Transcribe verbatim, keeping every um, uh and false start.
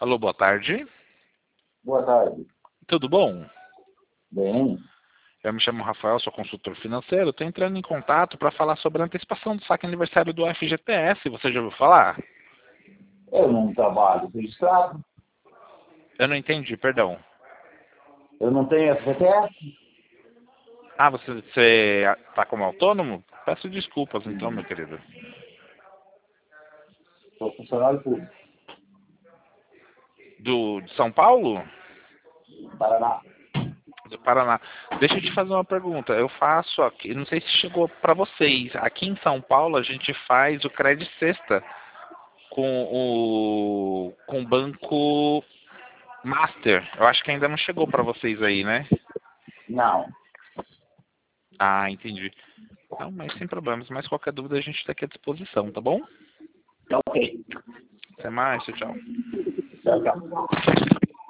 Alô, boa tarde. Boa tarde. Tudo bom? Bem, Eu me chamo Rafael, sou consultor financeiro. Estou entrando em contato para falar sobre a antecipação do saque aniversário do F G T S. Você já ouviu falar? eu não trabalho registrado, Eu não entendi, perdão. eu não tenho F G T S. Ah, você está como autônomo? Peço desculpas então, meu querido. Sou funcionário público, Do, de São Paulo? Paraná. Do Paraná. Deixa eu te fazer uma pergunta. Eu faço aqui, não sei se chegou para vocês. Aqui em São Paulo a gente faz o Credit Sexta com o com o Banco Master. Eu acho que ainda não chegou para vocês aí, né? Não. Ah, entendi. Não, mas sem problemas. Mas qualquer dúvida a gente está aqui à disposição, tá bom? Tá ok. Até mais, tchau, tchau. Tchau, tchau.